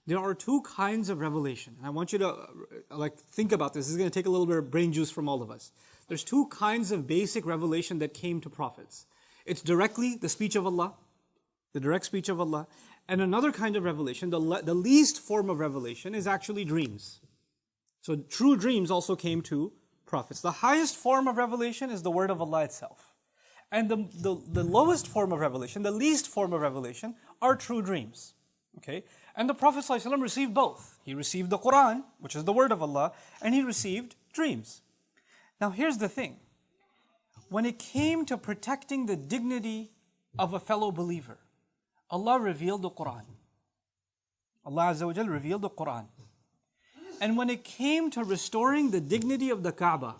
There are two kinds of revelation. And I want you to think about this. This is going to take a little bit of brain juice from all of us. There's two kinds of basic revelation that came to prophets. It's directly the speech of Allah, the direct speech of Allah. And another kind of revelation, the least form of revelation, is actually dreams. So true dreams also came to prophets. The highest form of revelation is the word of Allah itself. And the lowest form of revelation, the least form of revelation, are true dreams. Okay? And the Prophet ﷺ received both. He received the Quran, which is the word of Allah, and he received dreams. Now here's the thing. When it came to protecting the dignity of a fellow believer, Allah revealed the Quran. Allah Azza wa Jal revealed the Quran. And when it came to restoring the dignity of the Kaaba,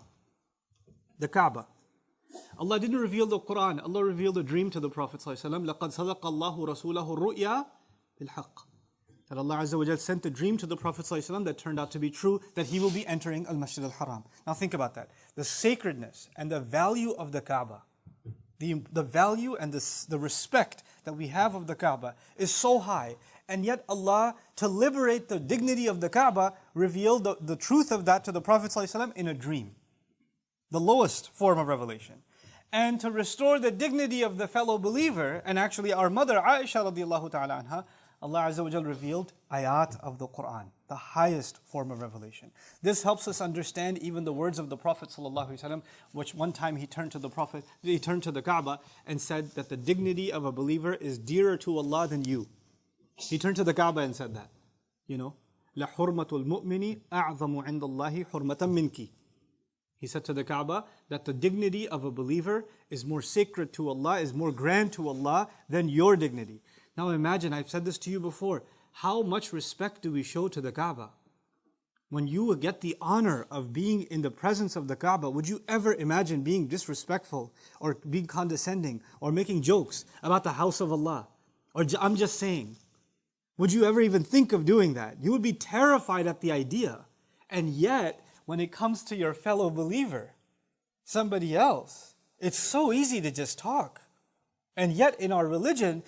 Allah didn't reveal the Quran. Allah revealed a dream to the Prophet ﷺ. لَقَدْ صَدَقَ اللَّهُ رَسُولَهُ الرُّؤْيَا بِالْحَقِّ. That Allah Azza wa Jal sent a dream to the Prophet ﷺ that turned out to be true, that he will be entering Al-Masjid Al-Haram. Now think about that. The sacredness and the value of the Kaaba, the value and the respect that we have of the Kaaba is so high. And yet Allah, to liberate the dignity of the Kaaba, revealed the truth of that to the Prophet ﷺ in a dream. The lowest form of revelation. And to restore the dignity of the fellow believer, and actually our mother Aisha radiallahu ta'ala anha, Allah Azza wa Jal revealed ayat of the Quran, the highest form of revelation. This helps us understand even the words of the Prophet sallallahu alaihi wasallam, which one time he turned to the Kaaba and said that the dignity of a believer is dearer to Allah than you. He turned to the Kaaba and said that, لَحُرْمَةُ الْمُؤْمِنِ أَعْظَمُ عِنْدَ اللَّهِ حُرْمَةً مِنْكِ. He said to the Kaaba that the dignity of a believer is more sacred to Allah, is more grand to Allah than your dignity. Now imagine, I've said this to you before, how much respect do we show to the Kaaba? When you will get the honor of being in the presence of the Kaaba, would you ever imagine being disrespectful or being condescending or making jokes about the house of Allah? Or I'm just saying, would you ever even think of doing that? You would be terrified at the idea. And yet, when it comes to your fellow believer, somebody else, it's so easy to just talk. And yet in our religion,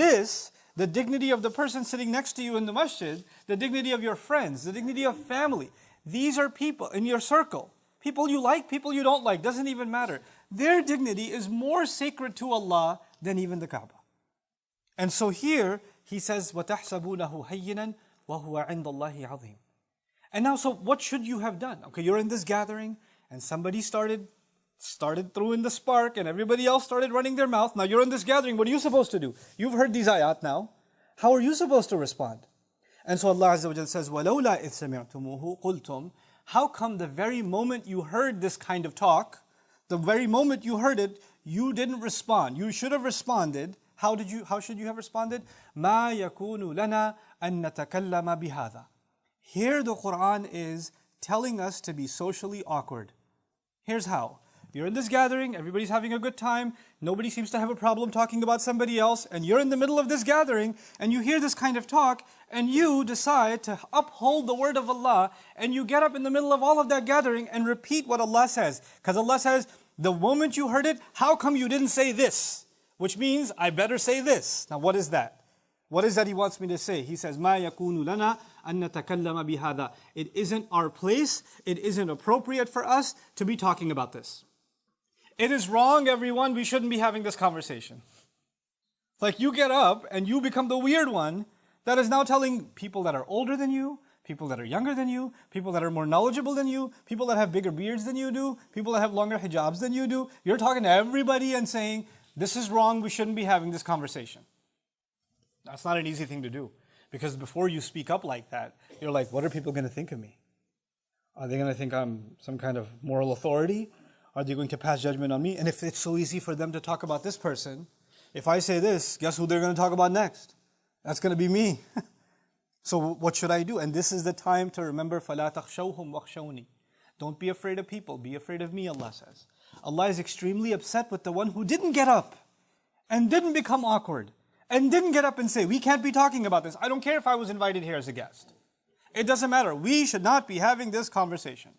the dignity of the person sitting next to you in the masjid, the dignity of your friends, the dignity of family, these are people in your circle. People you like, people you don't like, doesn't even matter. Their dignity is more sacred to Allah than even the Kaaba. And so here, he says, وَتَحْسَبُونَهُ هَيِّنًا وَهُوَ عِنْدَ اللَّهِ عَظِيمٌ. And now, so what should you have done? Okay, you're in this gathering, and somebody started throwing the spark, and everybody else started running their mouth. Now you're in this gathering, what are you supposed to do? You've heard these ayat now. How are you supposed to respond? And so Allah Azza wa Jalla says, وَلَوْلَا إِذْ سَمِعْتُمُوهُ قُلْتُمْ. How come the very moment you heard this kind of talk, the very moment you heard it, you didn't respond? You should have responded. How should you have responded? مَا يَكُونُ لَنَا أَن نَتَكَلَّمَ بِهَذَا. Here the Quran is telling us to be socially awkward. Here's how. You're in this gathering, everybody's having a good time, nobody seems to have a problem talking about somebody else, and you're in the middle of this gathering, and you hear this kind of talk, and you decide to uphold the word of Allah, and you get up in the middle of all of that gathering and repeat what Allah says. Because Allah says, the moment you heard it, how come you didn't say this? Which means, I better say this. Now what is that? What is that He wants me to say? He says, مَا يَكُونُ لَنَا أَن نَتَكَلَّمَ بِهَذَا. It isn't our place, it isn't appropriate for us to be talking about this. It is wrong, everyone, we shouldn't be having this conversation. Like you get up and you become the weird one that is now telling people that are older than you, people that are younger than you, people that are more knowledgeable than you, people that have bigger beards than you do, people that have longer hijabs than you do. You're talking to everybody and saying, this is wrong, we shouldn't be having this conversation. That's not an easy thing to do. Because before you speak up like that, you're like, what are people going to think of me? Are they going to think I'm some kind of moral authority? Are they going to pass judgment on me? And if it's so easy for them to talk about this person, if I say this, guess who they're going to talk about next? That's going to be me. So what should I do? And this is the time to remember, فَلَا تَخْشَوْهُمْ وَخْشَوْنِي. Don't be afraid of people, be afraid of me, Allah says. Allah is extremely upset with the one who didn't get up and didn't become awkward and didn't get up and say, we can't be talking about this. I don't care if I was invited here as a guest. It doesn't matter. We should not be having this conversation.